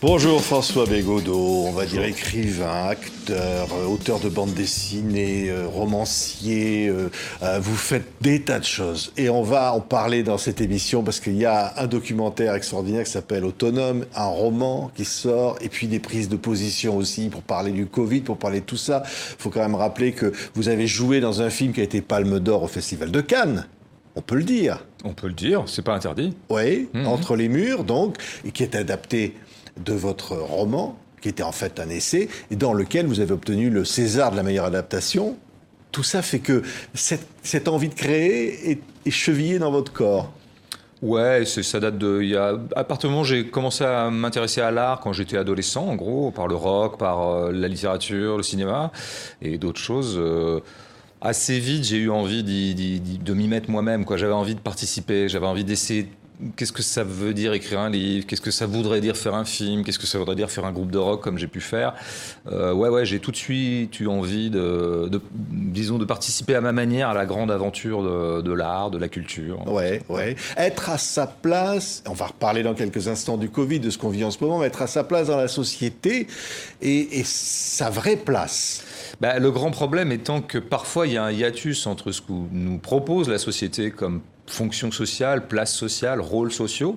Bonjour François Bégodeau, on va dire écrivain, acteur, auteur de bande dessinée, romancier, vous faites des tas de choses. Et on va en parler dans cette émission parce qu'il y a un documentaire extraordinaire qui s'appelle Autonome, un roman qui sort, et puis des prises de position aussi pour parler du Covid, pour parler de tout ça. Il faut quand même rappeler que vous avez joué dans un film qui a été Palme d'Or au Festival de Cannes. On peut le dire. On peut le dire, c'est pas interdit. Oui, Entre les murs, donc, et qui est adapté de votre roman, qui était en fait un essai, et dans lequel vous avez obtenu le César de la meilleure adaptation. Tout ça fait que cette envie de créer est chevillée dans votre corps. Ouais, ça date de... À partir du moment où j'ai commencé à m'intéresser à l'art, quand j'étais adolescent, en gros, par le rock, par la littérature, le cinéma, et d'autres choses... Assez vite, j'ai eu envie de m'y mettre moi-même, quoi. J'avais envie de participer, j'avais envie d'essayer. Qu'est-ce que ça veut dire écrire un livre? Qu'est-ce que ça voudrait dire faire un film? Qu'est-ce que ça voudrait dire faire un groupe de rock comme j'ai pu faire? J'ai tout de suite eu envie disons, de participer à ma manière à la grande aventure de l'art, de la culture. Ouais. Être à sa place, on va reparler dans quelques instants du Covid, de ce qu'on vit en ce moment, mais être à sa place dans la société et sa vraie place. Le grand problème étant que parfois il y a un hiatus entre ce que nous propose la société comme fonction sociale, place sociale, rôles sociaux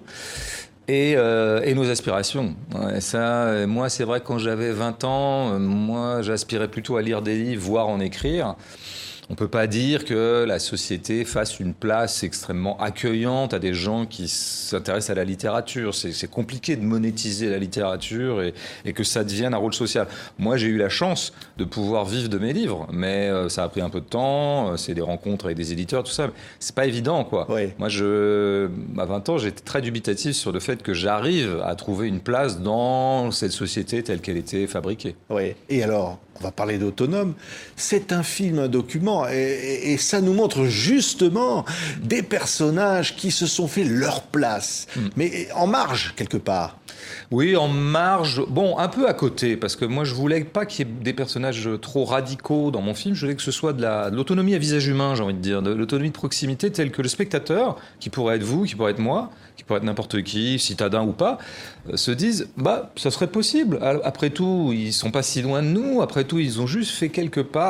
et nos aspirations. Ouais, moi, c'est vrai que quand j'avais 20 ans, moi, j'aspirais plutôt à lire des livres, voire en écrire. On ne peut pas dire que la société fasse une place extrêmement accueillante à des gens qui s'intéressent à la littérature. C'est compliqué de monétiser la littérature et que ça devienne un rôle social. Moi, j'ai eu la chance de pouvoir vivre de mes livres, mais ça a pris un peu de temps. C'est des rencontres avec des éditeurs, tout ça. C'est pas évident, quoi. Oui. Moi, à 20 ans, j'étais très dubitatif sur le fait que j'arrive à trouver une place dans cette société telle qu'elle était fabriquée. Oui. Et alors, on va parler d'Autonome. C'est un film, un document, et ça nous montre justement des personnages qui se sont fait leur place, mais en marge, quelque part. Oui, en marge, un peu à côté, parce que moi je voulais pas qu'il y ait des personnages trop radicaux dans mon film, je voulais que ce soit de l'autonomie à visage humain, j'ai envie de dire, de l'autonomie de proximité telle que le spectateur, qui pourrait être vous, qui pourrait être moi, qui pourrait être n'importe qui, citadin ou pas, se disent, ça serait possible. Après tout, ils sont pas si loin de nous, après tout, ils ont juste fait quelques pas